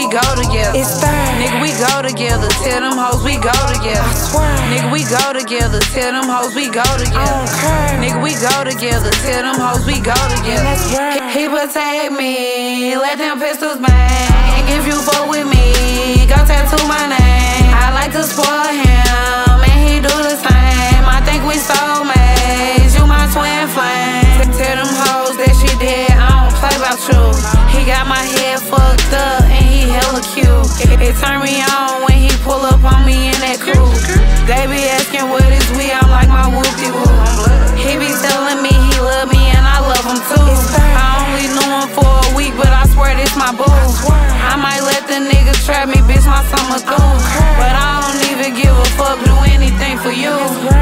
we go together. It's third. Nigga, we go together. Tell them hoes we go together. I swear. Nigga, we go together. Tell them hoes we go I together. don't care. Nigga, we go together. Tell them hoes we go together. That's right. He protect me. Let them pistols bang. If you fuck with me, go tattoo my name. I like to spoil him, and he do the same. I think we soulmates. You my twin flame. Tell them hoes that she dead. I don't play about you. He got my head fucked up, and he hella cute. It turn me on when he pull up on me in that coupe. They be asking what is we, I'm like my whoopty-whoop. He be telling me he love me and I love him too. I only knew him for a week, but I swear this my boo. I might let the nigga trap me, bitch, my summer through. But I don't even give a fuck, do anything for you.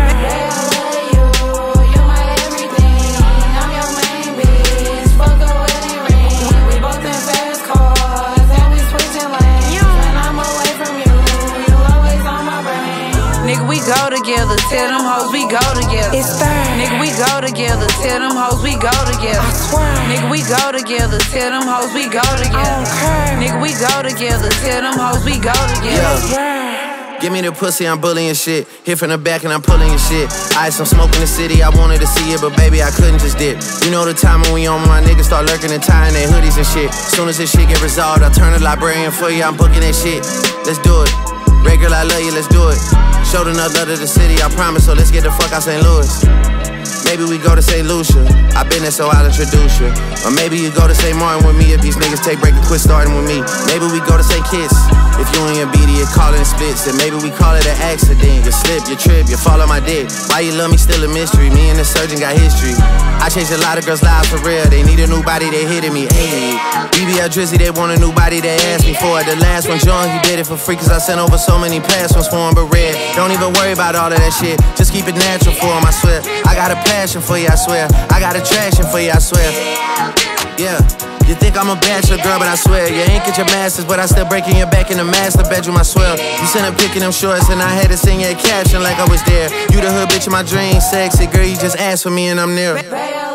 Nigga, we go together, tell them hoes we go together. It's third. Nigga, we go together, tell them hoes we go together. I swear. Nigga, we go together, tell them hoes we go I together. don't care. Nigga, we go together, tell them hoes we go together. Yeah. Give me the pussy, I'm bullying shit. Hit from the back and I'm pulling your shit. Ice, I'm smoking the city, I wanted to see it, but baby, I couldn't just dip. You know the time when we on, my niggas start lurking and tying their hoodies and shit. Soon as this shit get resolved, I turn the librarian for you, I'm booking that shit. Let's do it. Regular, I love you, let's do it. Showed enough love to the city, I promise, so let's get the fuck out St. Louis. Maybe we go to St. Lucia, I been there so I'll introduce you. Or maybe you go to St. Martin with me if these niggas take break and quit starting with me. Maybe we go to St. Kitts, if you and your BD are calling it splits. And maybe we call it an accident, you slip, you trip, you fall on my dick. Why you love me still a mystery, me and the surgeon got history. I changed a lot of girls' lives for real, they need a new body, they hitting me, ayy. BBL Drizzy, they want a new body, they asked me for it. The last one, John, he did it for free, cause I sent over so many past ones for him, but red. Don't even worry about all of that shit, just keep it natural for him, I swear. I got a passion for you, I swear. I got attraction for you, I swear. Yeah. You think I'm a bachelor girl, but I swear you ain't get your masters, but I still breaking your back in the master bedroom, I swear. You sent a pic in them shorts and I had to sing your caption like I was there. You the hood bitch in my dreams, sexy girl, you just asked for me and I'm near.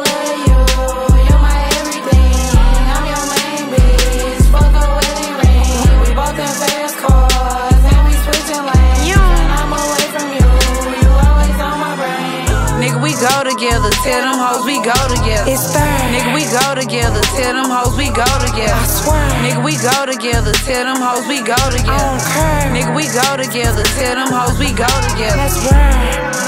We go together, tell them hoes we go together. It's third. Nigga, we go together, tell them hoes we go together. I swear. Nigga, we go together, tell them hoes we go I together. don't care. Nigga, we go together, tell them hoes we go together. That's right.